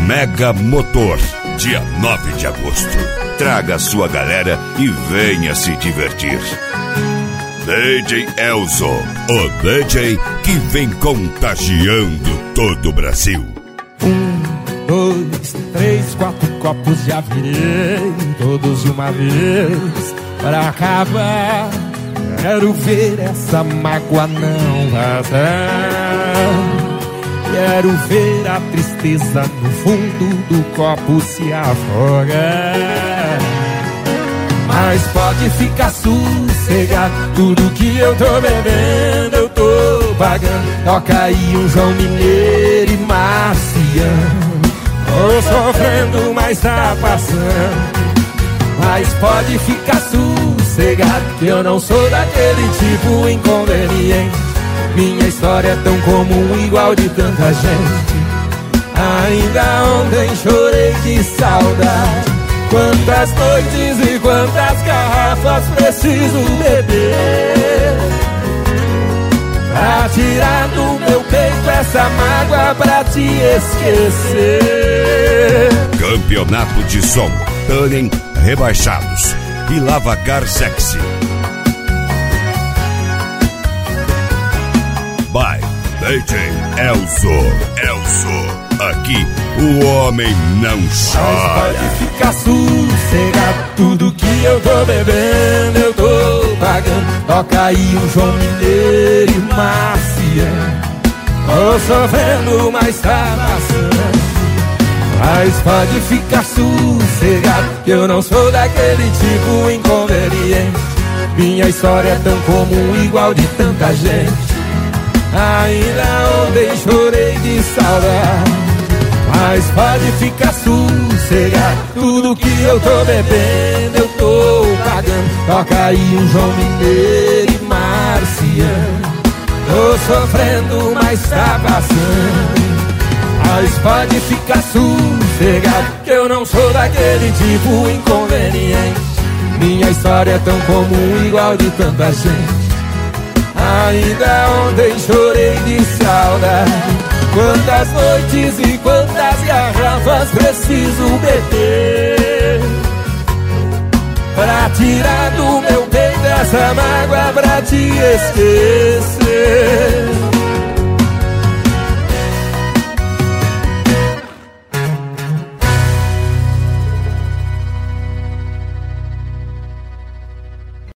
Mega Motor, dia 9 de agosto. Traga a sua galera e venha se divertir. DJ Elzo, o DJ que vem contagiando todo o Brasil. 1, 2, 3, 4 copos já virei, todos de uma vez, pra acabar. Quero ver essa mágoa não vazar. Quero ver a tristeza no fundo do copo se afogar. Mas pode ficar sossegado, tudo que eu tô bebendo eu tô pagando. Toca aí um João Mineiro e Marciano. Tô sofrendo, mas tá passando. Mas pode ficar sossegado, que eu não sou daquele tipo inconveniente. Minha história é tão comum, igual de tanta gente. Ainda ontem chorei de saudade. Quantas noites e quantas garrafas preciso beber pra tirar do meu peito essa mágoa pra te esquecer. Campeonato de som, Tannen Rebaixados e Lavacar Sexy. By DJ Elzo, aqui o homem não chora. Mas pode ficar sossegado, tudo que eu tô bebendo eu tô pagando. Toca aí um João Mineiro e Marciano. Tô sofrendo, mas tá passando. Mas pode ficar sossegado, que eu não sou daquele tipo inconveniente. Minha história é tão comum, igual de tanta gente. Ainda ontem chorei de saudade. Mas pode ficar sossegado, tudo que eu tô bebendo eu tô pagando. Toca aí um João Mineiro e Marciano. Tô sofrendo, mas tá passando. Mas pode ficar sossegado, que eu não sou daquele tipo inconveniente. Minha história é tão comum, igual de tanta gente. Ainda ontem chorei de saudade. Quantas noites e quantas garrafas preciso beber pra tirar do meu peito essa mágoa pra te esquecer.